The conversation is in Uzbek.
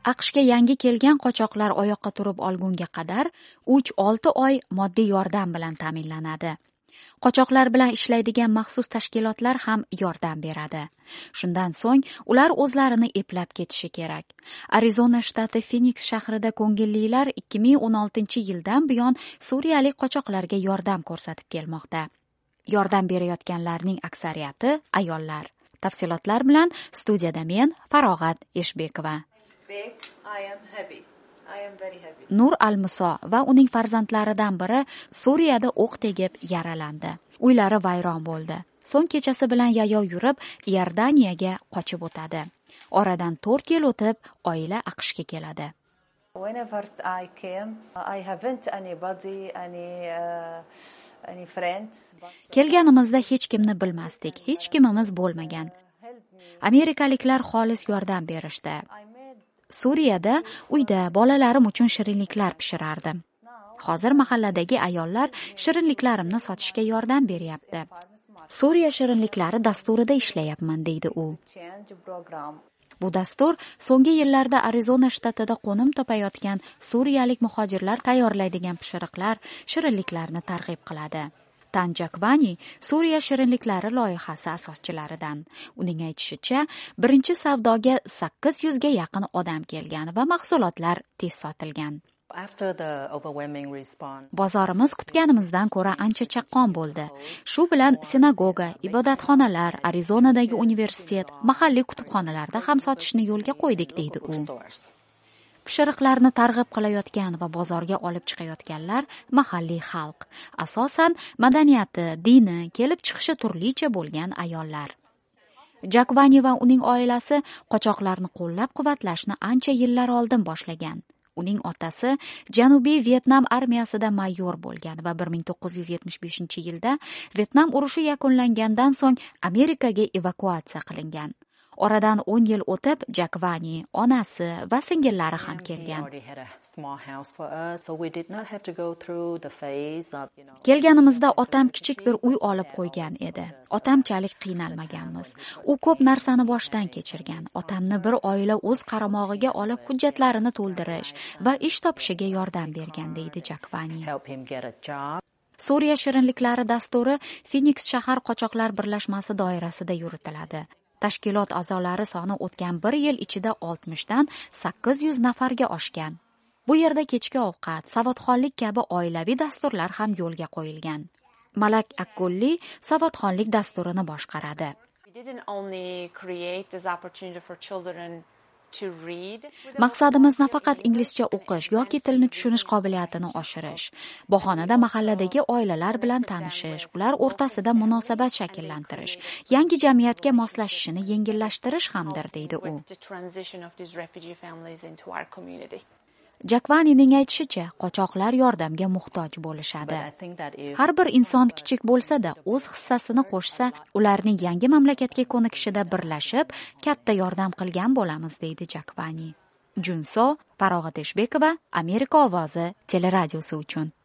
AQShga yangi kelgan qochoqlar oyoqqa turib olgunga qadar 3-6 oy moddiy yordam bilan ta'minlanadi. Qochoqlar bilan ishlaydigan maxsus tashkilotlar ham yordam beradi. Shundan so'ng ular o'zlarini eplab ketishi kerak. Arizona shtati Finiks shahrida ko'ngillilar 2016-yildan buyon suriyalik qochoqlarga yordam ko'rsatib kelmoqda. Yordam berayotganlarning aksariyati ayollar. Tafsilotlar bilan studiyada men Farog'at Eshbekova. Nur Al-Muso va uning farzandlaridan biri Suriyada o'q tegib yaralandi. Uylari vayron bo'ldi. So'ng kechasi bilan yayov yurib Iordaniyaga qochib o'tadi. Oradan 4 yil o'tib oila AQShga keladi. Whenever I came, I haven't any friends. Kelganimizda hech kimni bilmasdik, hech kimimiz bo'lmagan. Amerikaliklar xolis yordam berishdi. Suriyada uyda bolalarim uchun shirinliklar pishirardim. Hozir mahalladagi ayollar shirinliklarimni sotishga yordam beryapti. Suriya shirinliklari dasturida ishlayapman, deydi u. Bu dastur so'nggi yillarda Arizona shtatida qo'nim topayotgan suriyalik muhojirlar tayyorlaydigan pishiriqlar, shirinliklarni targ'ib qiladi. Tan Jakvani Suriya shirinliklari loyihasi asoschilaridan. Uning aytishicha, birinchi savdoga 800 ga yaqin odam kelgan va mahsulotlar tez sotilgan. Bozorimiz kutganimizdan ko'ra ancha chaqqon bo'ldi. Shu bilan sinagoga, ibodatxonalar, Arizonadagi universitet, mahalliy kutubxonalarda ham sotishni yo'lga qo'ydik, deydi u. Pishiriqlarni targ'ib qilayotgan va bozorga olib chiqayotganlar mahalliy xalq, asosan madaniyati, dini, kelib chiqishi turlicha bo'lgan ayollar. Jakvani va uning oilasi qochoqlarni qo'llab-quvvatlashni ancha yillar oldin boshlagan. Uning otasi Janubiy Vyetnam armiyasida mayor bo'lgan va 1975-yilda Vyetnam urushi yakunlangandan so'ng Amerikaga evakuatsiya qilingan. Oradan 10 yil o'tib Jakvani, onasi va singillari ham kelgan. Kelganimizda otam kichik bir uy olib qo'ygan edi. Otamchalik qiynalmaganmiz. U ko'p narsani boshdan kechirgan. Otamni bir oila o'z qaramog'iga olib hujjatlarini to'ldirish va ish topishiga yordam bergan, deydi Jakvani. Suriya shirinliklari dasturi Finiks shahar qochoqlar birlashmasi doirasida yuritiladi. Tashkilot a'zolari soni o'tgan 1 yil ichida 60 dan 800 nafarga oshgan. Bu yerda kechki ovqat, savodxonlik kabi oilaviy dasturlar ham yo'lga qo'yilgan. Malak Akkulli savodxonlik dasturini boshqaradi. Maqsadimiz nafaqat inglizcha o'qish yoki tilni tushunish qobiliyatini oshirish. Bahonada mahalladagi oilalar bilan tanishish, ular o'rtasida munosabat shakllantirish, yangi jamiyatga moslashishini yengillashtirish hamdir, deydi u. Jakvanining aytishicha, qochoqlar yordamga muhtoj bo'lishadi. Har bir inson kichik bo'lsa-da, o'z hissasini qo'shsa, ularning yangi mamlakatga ko'nikishida birlashib, katta yordam qilgan bo'lamiz, deydi Jakvani. Junso, Farog'at Eshbekova, Amerika ovozi teleradiosi uchun.